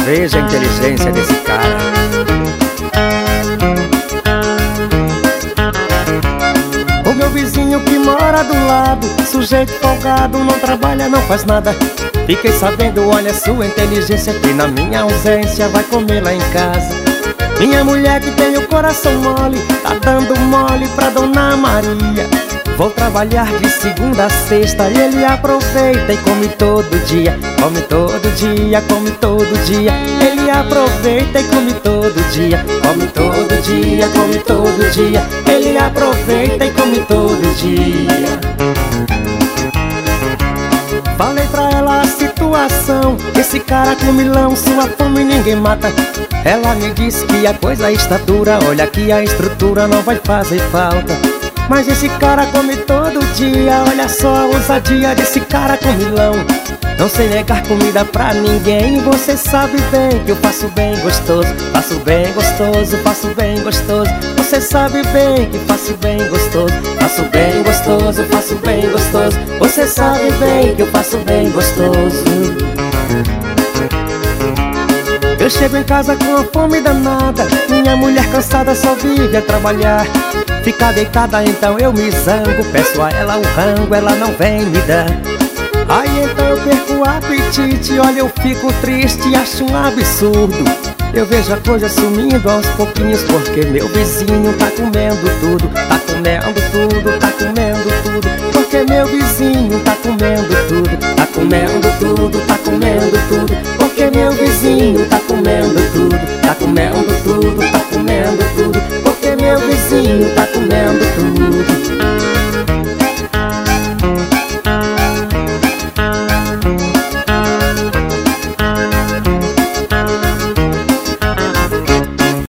Veja a inteligência desse cara. O meu vizinho que mora do lado, sujeito folgado, não trabalha, não faz nada. Fiquei sabendo, olha sua inteligência, que na minha ausência vai comer lá em casa. Minha mulher que tem o coração mole, tá dando mole pra Dona Maria. Vou trabalhar de segunda a sexta e ele aproveita e come todo dia. Come todo dia, come todo dia. Ele aproveita e come todo dia. Come todo dia, come todo dia. Ele aproveita e come todo dia. Falei pra ela a situação, esse cara comilão, sua fome ninguém mata. Ela me disse que a coisa está dura, olha que a estrutura não vai fazer falta. Mas esse cara come todo dia, olha só a ousadia desse cara comilão. Não sei negar comida pra ninguém, você sabe bem que eu faço bem gostoso. Faço bem gostoso, faço bem gostoso. Você sabe bem que faço bem gostoso. Faço bem gostoso, faço bem gostoso. Você sabe bem que eu faço bem gostoso. Eu chego em casa com a fome danada, minha mulher cansada só vive a trabalhar. Fica deitada então eu me zango, peço a ela um rango, ela não vem me dar. Aí então eu perco o apetite, olha eu fico triste, acho um absurdo. Eu vejo a coisa sumindo aos pouquinhos, porque meu vizinho tá comendo tudo. Tá comendo tudo, tá comendo tudo. Porque meu vizinho tá comendo tudo. Tá comendo tudo,